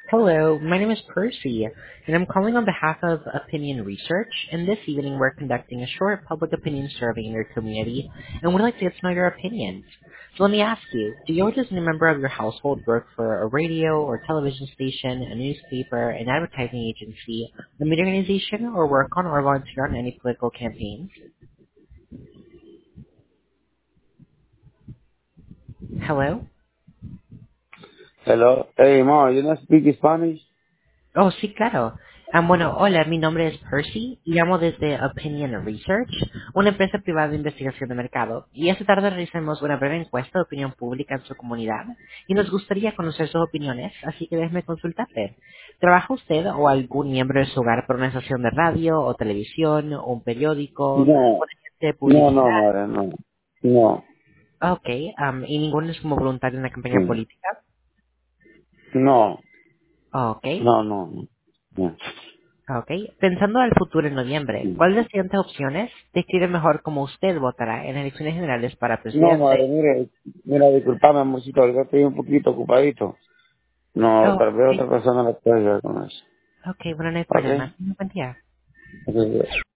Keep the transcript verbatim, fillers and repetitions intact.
Hello, my name is Percy, and I'm calling on behalf of Opinion Research, and this evening we're conducting a short public opinion survey in your community, and we'd like to get to know your opinions. So let me ask you, do you or does any member of your household work for a radio or television station, a newspaper, an advertising agency, a media organization, or work on or volunteer on any political campaigns? Hello? Hello. Hey, ma, you not speak Spanish? Oh, sí, claro. Ah, bueno, hola, mi nombre es Percy y llamo desde Opinion Research, una empresa privada de investigación de mercado. Y esta tarde realizamos una breve encuesta de opinión pública en su comunidad y nos gustaría conocer sus opiniones, así que déjeme consultarle. ¿Trabaja usted o algún miembro de su hogar por una estación de radio o televisión o un periódico o No, una agencia de no, no, publicidad? madre, no. No, Ok, am, ¿y ninguno es como voluntario en una campaña sí. política? No, Ok. no, no. No, no. Ok. Pensando al futuro en noviembre, Sí. ¿cuál de las siguientes opciones describe mejor cómo usted votará en elecciones generales para No, madre, presidente? mire, mira, disculpame, amorcito, ahorita estoy un poquito ocupadito. No, Oh, tal vez ok. otra persona la puede ayudar con eso. Ok, bueno, no hay ¿Ok? problema. Buen día. Ok.